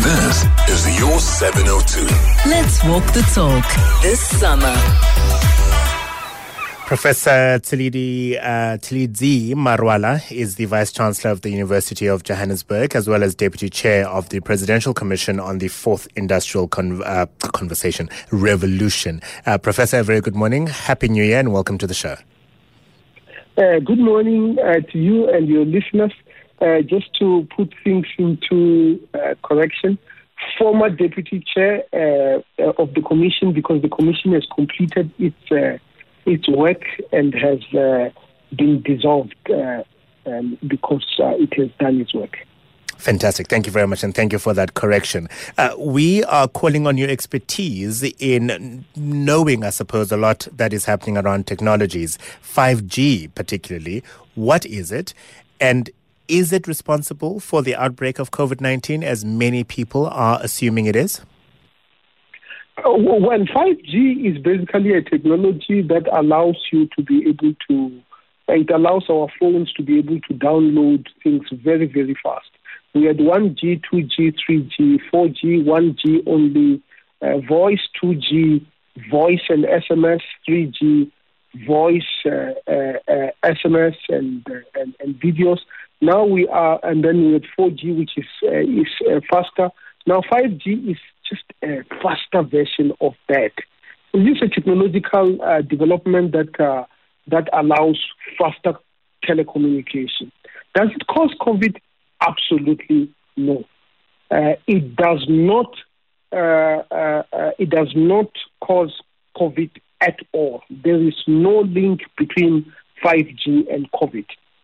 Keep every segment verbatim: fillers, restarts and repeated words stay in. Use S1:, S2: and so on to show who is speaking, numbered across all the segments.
S1: This is your seven oh two.
S2: Let's walk the talk this summer.
S3: Professor Tshilidi uh, Tshilidzi Marwala is the Vice-Chancellor of the University of Johannesburg, as well as Deputy Chair of the Presidential Commission on the Fourth Industrial Con- uh, Conversation Revolution. Uh, Professor, a very good morning. Happy New Year and welcome to the show.
S4: Uh, good morning uh, to you and your listeners. Uh, just to put things into uh, correction, former Deputy Chair uh, of the Commission, because the Commission has completed its uh, its work and has uh, been dissolved uh, um, because uh, it has done its work.
S3: Fantastic. Thank you very much, and thank you for that correction. Uh, we are calling on your expertise in knowing, I suppose, a lot that is happening around technologies, five G particularly. What is it? And is it responsible for the outbreak of covid nineteen, as many people are assuming it is?
S4: Well, five G is basically a technology that allows you to be able to, it allows our phones to be able to download things very, very fast. We had one G, two G, three G, four G, one G only, uh, voice, two G, voice and S M S, three G, voice, uh, uh, uh, S M S and, uh, and and videos. Now we are, and then we had four G, which is uh, is uh, faster. Now five G is just a faster version of that. This is a technological uh, development that uh, that allows faster telecommunication. Does it cause COVID? Absolutely no. Uh, it does not. Uh, uh, uh, it does not cause COVID at all. There is no link between five G and COVID.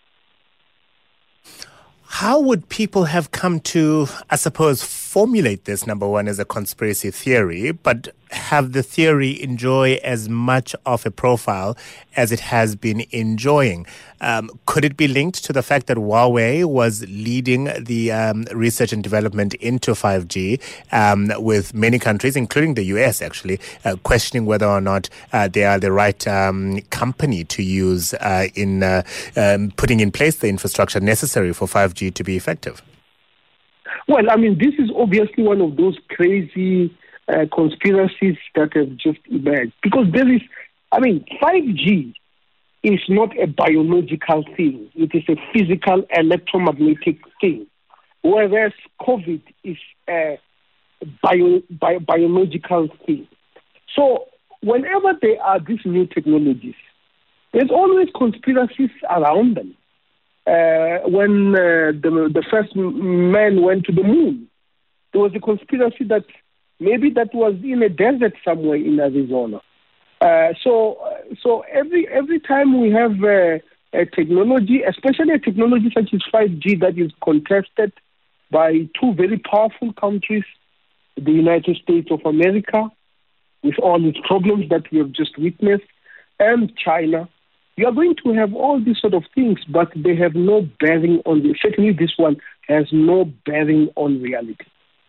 S3: How would people have come to, I suppose, formulate this, number one, as a conspiracy theory, but have the theory enjoy as much of a profile as it has been enjoying? Um, could it be linked to the fact that Huawei was leading the um, research and development into five G, um, with many countries, including the U S actually, uh, questioning whether or not uh, they are the right um, company to use uh, in uh, um, putting in place the infrastructure necessary for five G to be effective?
S4: Well, I mean, this is obviously one of those crazy uh, conspiracies that have just emerged. Because there is, I mean, five G is not a biological thing. It is a physical electromagnetic thing. Whereas COVID is a bio, bio, biological thing. So whenever there are these new technologies, there's always conspiracies around them. Uh, when uh, the, the first man went to the moon, there was a conspiracy that maybe that was in a desert somewhere in Arizona. Uh, so, so every every time we have uh, a technology, especially a technology such as five G that is contested by two very powerful countries, the United States of America, with all its problems that we have just witnessed, and China. You are going to have all these sort of things, but they have no bearing on the, certainly this one has no bearing on reality.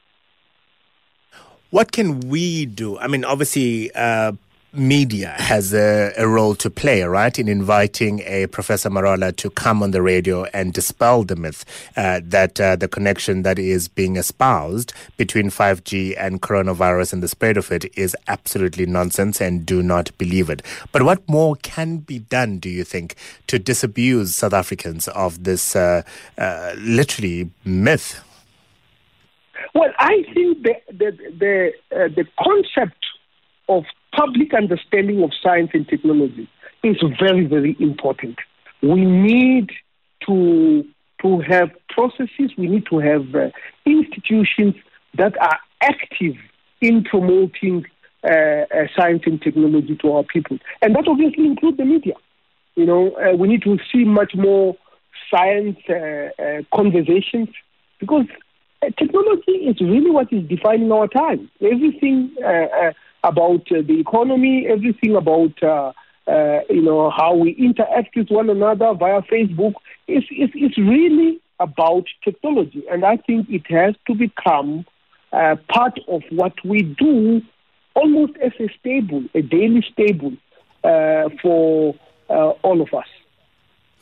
S3: What can we do? I mean, obviously, uh, media has a, a role to play, right, in inviting a Professor Marwala to come on the radio and dispel the myth uh, that uh, the connection that is being espoused between five G and coronavirus and the spread of it is absolutely nonsense, and do not believe it. But what more can be done, do you think, to disabuse South Africans of this uh, uh, literally myth?
S4: Well, I think the the the, uh, the concept of public understanding of science and technology is very, very important. We need to to have processes, we need to have uh, institutions that are active in promoting uh, uh, science and technology to our people. And that obviously includes the media. You know, uh, we need to see much more science uh, uh, conversations, because uh, technology is really what is defining our time. Everything uh, uh, about uh, the economy, everything about uh, uh, you know how we interact with one another via Facebook is is is really about technology, and I think it has to become uh, part of what we do, almost as a staple, a daily staple uh, for uh, all of us.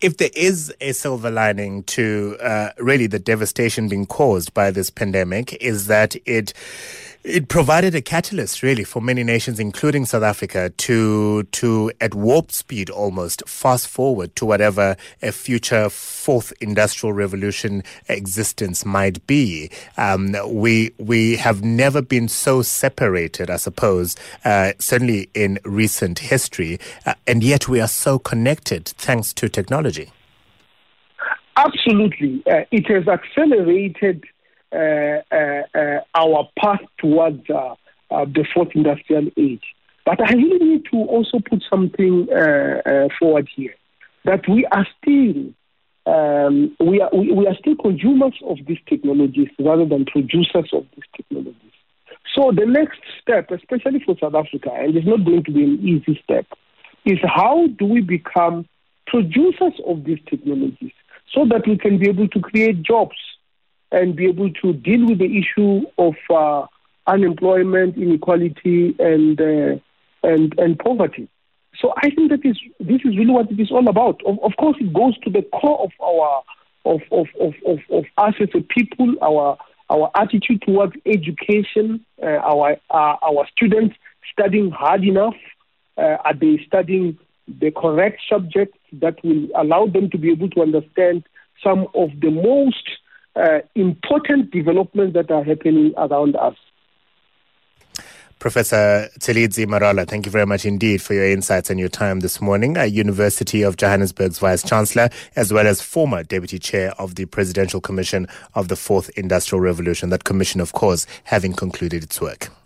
S3: if there is a silver lining to uh, really the devastation being caused by this pandemic, is that it It provided a catalyst, really, for many nations, including South Africa, to, to at warp speed almost, fast forward to whatever a future fourth industrial revolution existence might be. Um, we we have never been so separated, I suppose, uh, certainly in recent history, uh, and yet we are so connected thanks to technology.
S4: Absolutely. Uh, it has accelerated Uh, uh, uh, our path towards uh, uh, the fourth industrial age. But I really need to also put something uh, uh, forward here, that we are still um, we are we, we are still consumers of these technologies rather than producers of these technologies. So the next step, especially for South Africa, and it's not going to be an easy step, is how do we become producers of these technologies so that we can be able to create jobs and be able to deal with the issue of uh, unemployment, inequality, and uh, and and poverty. So I think that is this is really what it is all about. Of, of course, it goes to the core of our of of, of, of, of us as a people, our our attitude towards education, uh, our uh, our students studying hard enough. Uh, are they studying the correct subjects that will allow them to be able to understand some of the most Uh, important developments that are happening around us?
S3: Professor Tshilidzi Marwala, thank you very much indeed for your insights and your time this morning. Uh, University of Johannesburg's Vice-Chancellor, as well as former Deputy Chair of the Presidential Commission of the Fourth Industrial Revolution. That commission, of course, having concluded its work.